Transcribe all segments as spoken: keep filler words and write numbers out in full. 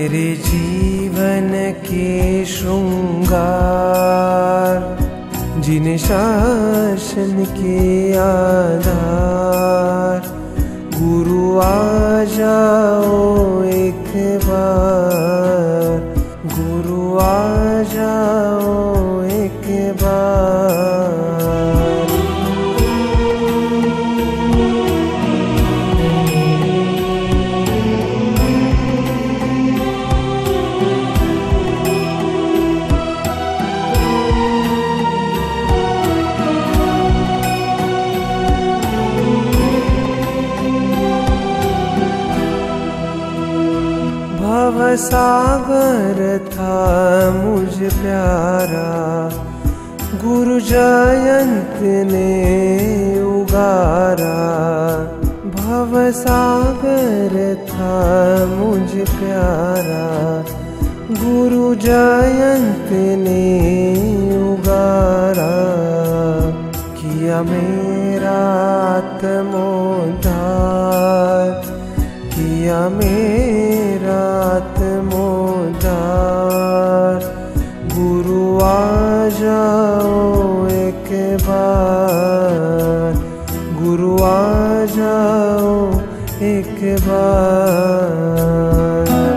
मेरे जीवन के श्रृंगार, जिन्हें शासन के आधार, गुरु आ जाओ एक बार, गुरु आ जाओ एक बार। भवसागर था मुझ प्यारा, गुरु जयंत ने उगारा। भवसागर था मुझ प्यारा, गुरु जयंत ने उगारा। किया मेरा आत्मोद्धार, किया मेरा आत्मोद्धार। गुरु आ जाओ एक बार, गुरु आ जाओ एक बार।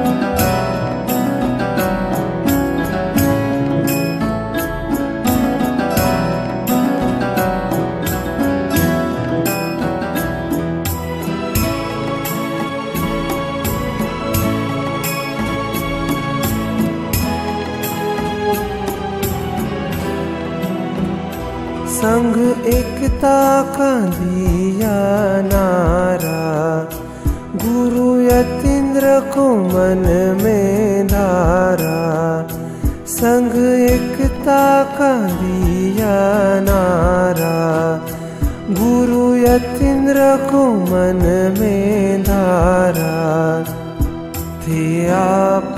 संग एकता का दिया नारा, गुरु यतीन्द्र को मन में धारा। संग एकता का दिया नारा, गुरु यतीन्द्र को मन में धारा। थे आप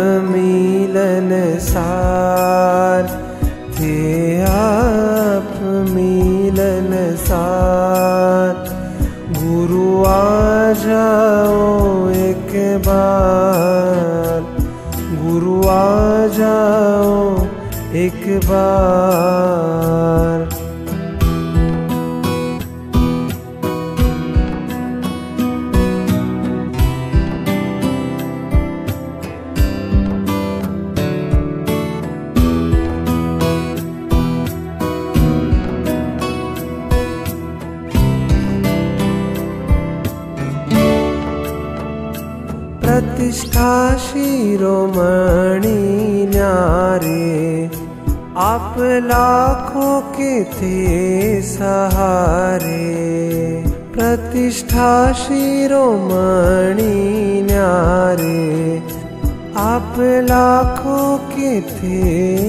मिलनसार, थे आप मिलनसार। गुरु आ जाओ एक बार, गुरु आ जाओ एक बार। प्रतिष्ठा शिरोमणि न्यारे, आप लाखों के थे सहारे। प्रतिष्ठा शिरोमणि न्यारे, आप लाखों के थे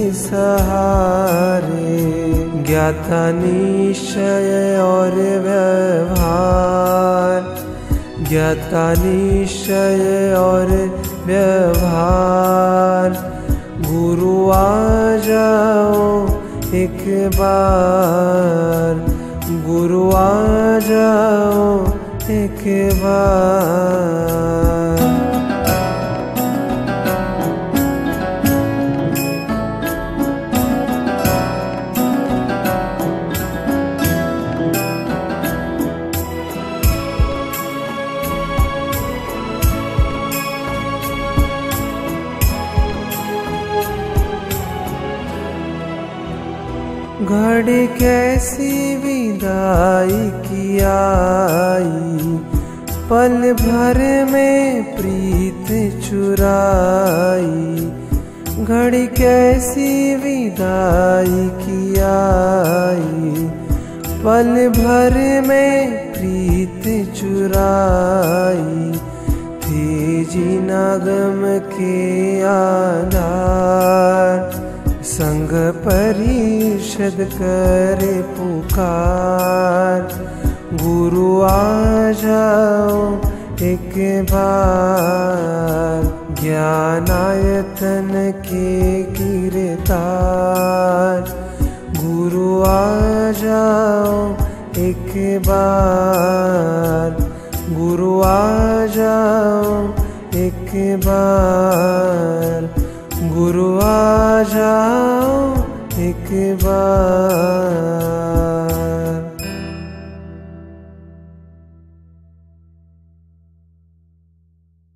सहारे। ज्ञाता निश्चय और व्यवहार, ज्ञाता निश्चय और व्यवहार। गुरु आ जाओ एक बार, गुरु आ जाओ एक बार। घड़ी कैसी विदाई की आई, पल भर में प्रीत चुराई। घड़ी कैसी विदाई की आई, पल भर में प्रीत चुराई। थे जीना गम के आधार, संग परिषद करे पुकार। गुरु आ जाओ एक बार, ज्ञानायतन के गिरतार। गुरु आ जाओ एक बार, गुरु आ जाओ एक बार, गुरु आ जाओ एक बार।